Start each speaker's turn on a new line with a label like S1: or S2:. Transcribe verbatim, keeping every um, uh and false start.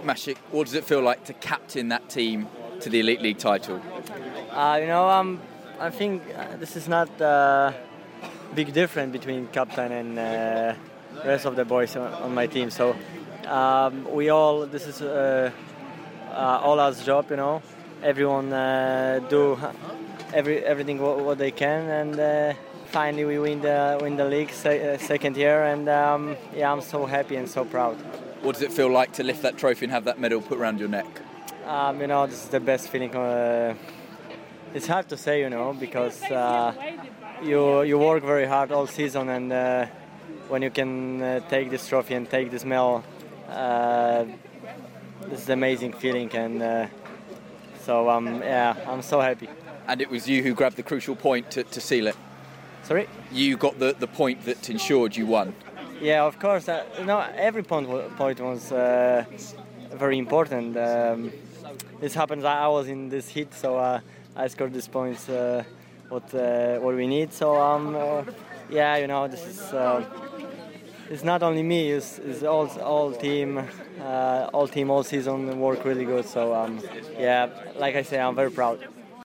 S1: Maciek, what does it feel like to captain that team to the Elite League title?
S2: Uh, you know, um, I think uh, this is not a big difference between captain and uh, rest of the boys on, on my team. So um, we all, this is uh, uh, all our job, you know. Everyone uh, do every everything what, what they can, and uh, finally we win the win the league se- uh, second year, and um, yeah, I'm so happy and so proud.
S1: What does it feel like to lift that trophy and have that medal put around your neck?
S2: Um, you know, this is the best feeling. Uh, it's hard to say, you know, because uh, you you work very hard all season, and uh, when you can uh, take this trophy and take this medal, uh, this is an amazing feeling, and uh, so um, yeah, I'm so happy.
S1: And it was you who grabbed the crucial point to, to seal it.
S2: Sorry?
S1: You got the, the point that ensured you won.
S2: Yeah, of course. Uh, you know, every point point was uh, very important. Um, this happens. I was in this hit, so uh, I scored these points. Uh, what uh, what we need. So um, uh, yeah, you know, this is uh, it's not only me. It's, it's all all team, uh, all team, all season work really good. So um, yeah, like I say, I'm very proud.